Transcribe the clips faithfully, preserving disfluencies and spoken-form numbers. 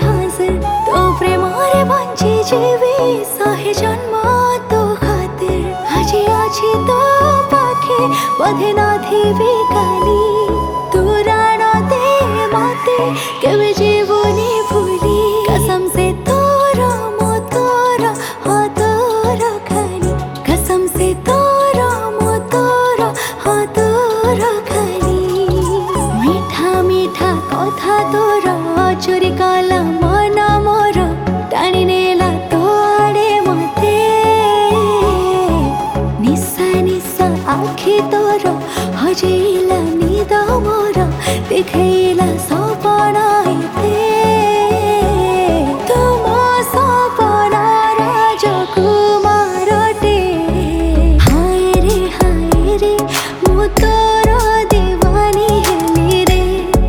हाजिर तो प्रेमरे बंची जीवी सहे जन्म तो खातिर आजी आजी तो पाखे बधे ना थीबी काली तुरानो दे मते केवे जीवनी भूली कसम से तोरा मो तोरा हो तोरा खाली कसम से तोरा मो तोरा हो तोरा खाली मीठा मीठा कथा तोरा चोरी कला मन मोर टाणी नेला तो आड़े मते निशा निशा आखि तोर हजेला निद मोर देखैला सपना एते तुम सपना राजकुमारटे हाय रे हाय रे मु तोर दीवानी हेली रे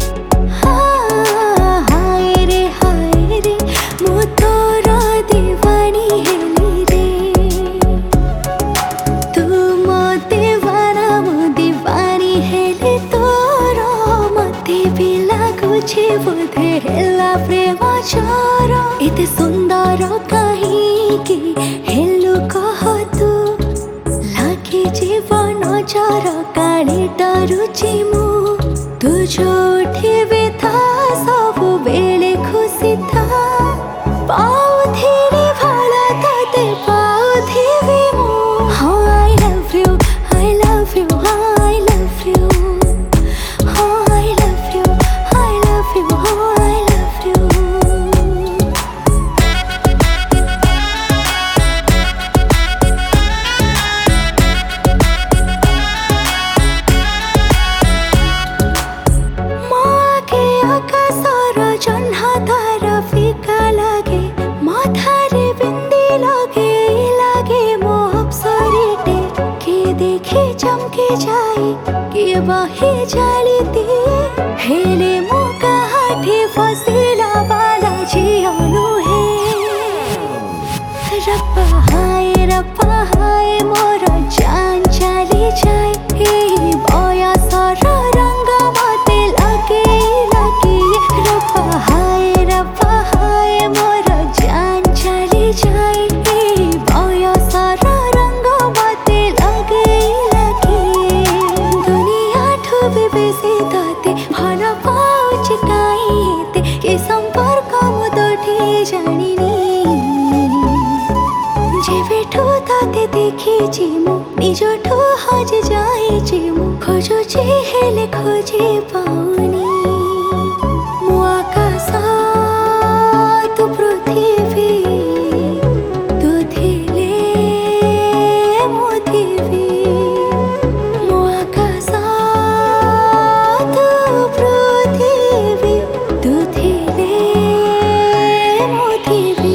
हाय रे हाय रे मु तोर दीवानी हेली रे तुम दीवाना मु दीवानी हेली तोर मते भी लाଗୁଛି बोधे हेला प्रेम चोर एते सुंदर काहींकि हेलु कह तू लागे जीवन चोर काली डरुची मु तू जोठी भी था सब बेले खुशी था पाउथिरी भला तते पाउथिरी मु हो I love you I love you I love you हो I love you I love you हो आई लव यू माके आकाशर जह्ना तारा फिका लागे माथारे बिंदी लगे लागे मो अप्सरीटे के देखे चमके जाए के बहे जालिते हेले मो काठी फसिला बाला जियानु हे रब्बा हाय रब्बा हाय मोर जान चली जाए हे बयसर रंग मते लगे लगे रब्बा हाय रब्बा हाय मोर जान चली जाए हे बयसर रंग मते लगे लगे दुनिया ठु भी बेसी तते भल पाउछि काई एते के संपर्क मु तोठी जानिनी जेबेठु तते देखिछि मु निजठु हजि जाइछि मु खोजुछि हेले खोजि पाउनी मु आकाश तू पृथ्वी तू थिले मु थिबी मु आकाश तू पृथ्वी तू थिले मु थिबी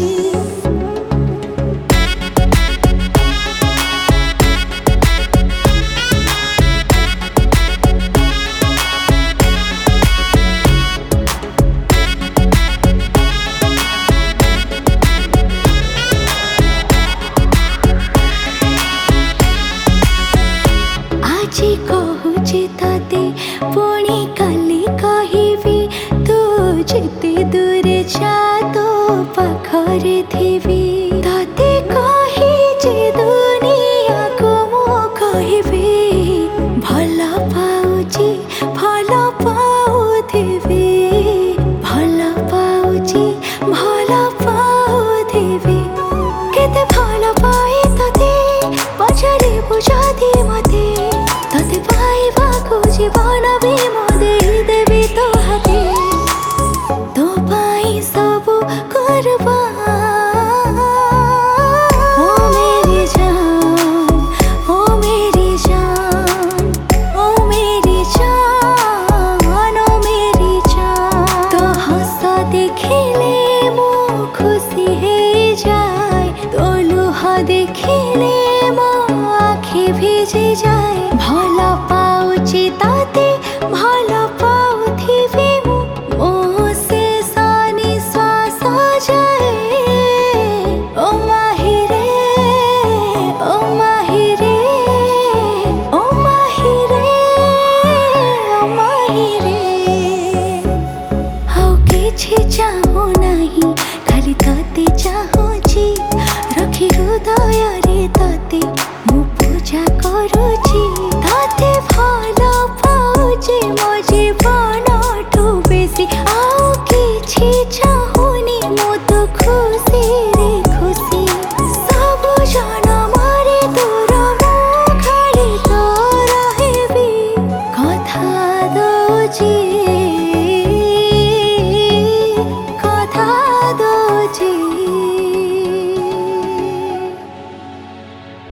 आजी कहुछि तते पुणी काली कहिबी तू जेते दूरे जा तो पाखरे थिबी तते कहिछि दुनिया को मु कहिबी भल पाउछि भल पाउथिबी भल पाउछि भल पाउथिबी केते भल पाए तते पछरे बुझादी मते तते पाइबाको जीवन भी मो देदेबी तो हाते तो पाई सब करबा ओ मेरी जान ओ मेरी जान ओ मेरी जान ओ मेरी जान तो हंस देखिले मो खुशी हे जाए तो लुह देखिले मो आँखि भिजी जाए